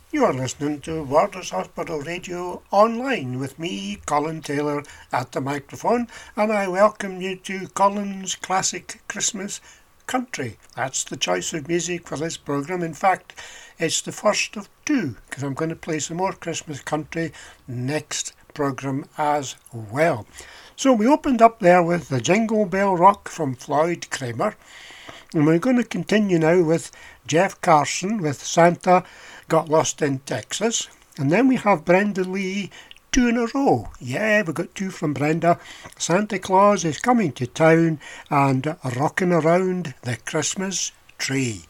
You are listening to Borders Hospital Radio online with me, Colin Taylor, at the microphone, and I welcome you to Colin's Classic Christmas Country. That's the choice of music for this programme. In fact, it's the first of two, because I'm going to play some more Christmas country next programme as well. So we opened up there with the Jingle Bell Rock from Floyd Cramer, and we're going to continue now with Jeff Carson with Santa Got Lost in Texas. And then we have Brenda Lee, two in a row. Yeah, we got two from Brenda. Santa Claus is Coming to Town and Rockin' Around the Christmas Tree.